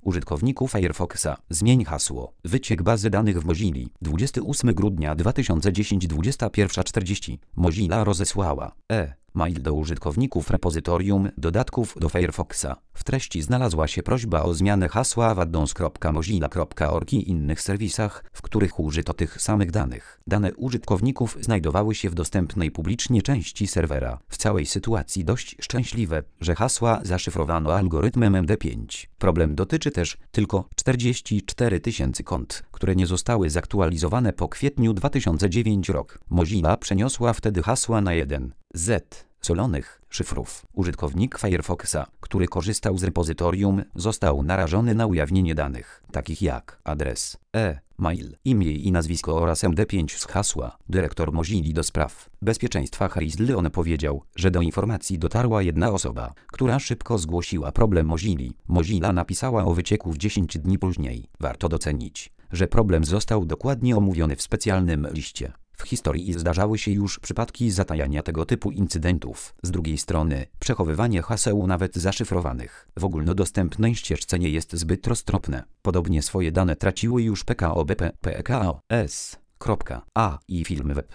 użytkowników Firefoxa. Zmień hasło. Wyciek bazy danych w Mozilli. 28 grudnia 2010 21:40. Mozilla rozesłała mail do użytkowników repozytorium dodatków do Firefoxa. W treści znalazła się prośba o zmianę hasła w addons.mozilla.org i innych serwisach, w których użyto tych samych danych. Dane użytkowników znajdowały się w dostępnej publicznie części serwera. W całej sytuacji dość szczęśliwe, że hasła zaszyfrowano algorytmem MD5. Problem dotyczy też tylko 44 000 kont, które nie zostały zaktualizowane po kwietniu 2009 rok. Mozilla przeniosła wtedy hasła na jeden z solonych szyfrów. Użytkownik Firefoxa, który korzystał z repozytorium, został narażony na ujawnienie danych, takich jak adres, mail, imię i nazwisko oraz MD5 z hasła. Dyrektor Mozilli do spraw bezpieczeństwa Chris Leon powiedział, że do informacji dotarła jedna osoba, która szybko zgłosiła problem Mozilli. Mozilla napisała o wycieku 10 dni później. Warto docenić, że problem został dokładnie omówiony w specjalnym liście. W historii zdarzały się już przypadki zatajania tego typu incydentów. Z drugiej strony, przechowywanie haseł nawet zaszyfrowanych w ogólnodostępnej ścieżce nie jest zbyt roztropne. Podobnie swoje dane traciły już PKO BP, PKO S.A i firmy web.